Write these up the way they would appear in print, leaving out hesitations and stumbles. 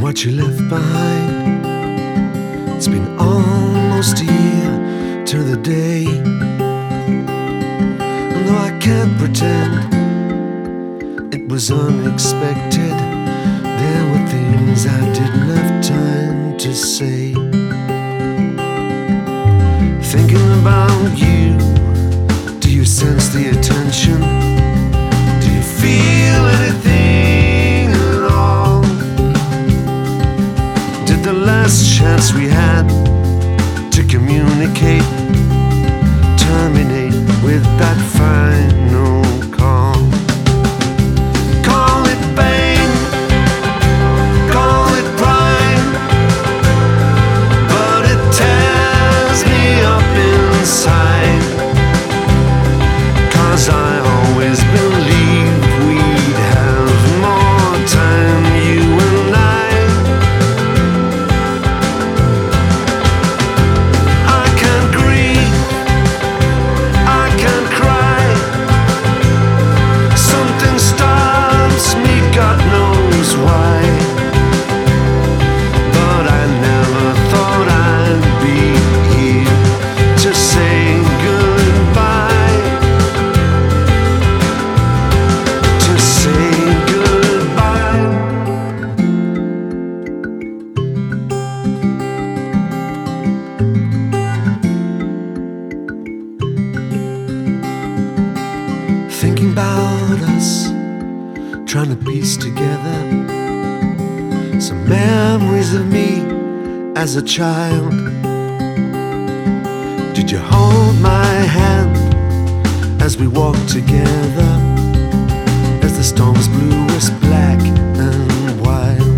what you left behind. It's been almost a year to the day, and though I can't pretend it was unexpected, there were things I didn't have time to say. Thinking about you, do you sense the attention? Do you feel anything at all? Did the last chance we had to communicate terminate with that final call? Call it pain, call it pride, but it tears me up inside. 'Cause I always believed we'd have more time, you and I. I can't grieve, I can't cry. Something stops me, God knows why. But I never thought I'd be here to say goodbye. To say goodbye. Thinking about us, trying to piece together some memories of me as a child. Did you hold my hand as we walked together, as the storms blew us black and wild?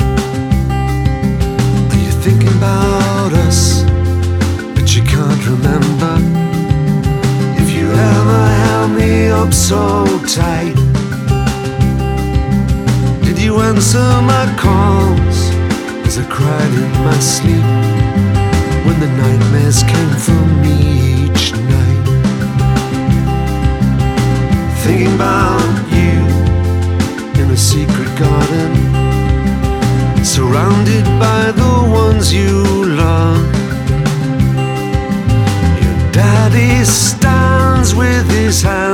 Are you thinking about us, but you can't remember? If you ever held me up so tight, did you answer my calls as I cried in my sleep, when the nightmares came for me each night? Thinking about you in a secret garden, surrounded by the ones you love. Your daddy stands with his hand